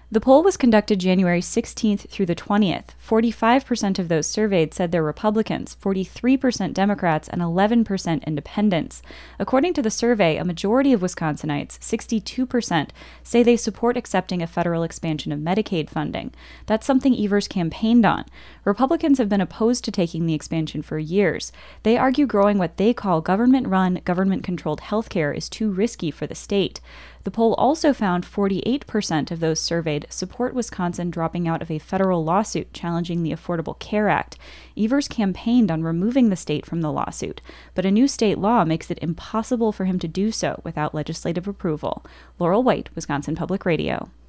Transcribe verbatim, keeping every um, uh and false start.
The poll was conducted January sixteenth through the twentieth. forty-five percent of those surveyed said they're Republicans, forty-three percent Democrats, and eleven percent independents. According to the survey, a majority of Wisconsinites, sixty-two percent, say they support accepting a federal expansion of Medicaid funding. That's something Evers campaigned on. Republicans have been opposed to taking the expansion for years. They argue growing what they call government-run, government-controlled healthcare is too risky for the state. The poll also found forty-eight percent of those surveyed support Wisconsin dropping out of a federal lawsuit challenging the Affordable Care Act. Evers campaigned on removing the state from the lawsuit, but a new state law makes it impossible for him to do so without legislative approval. Laurel White, Wisconsin Public Radio.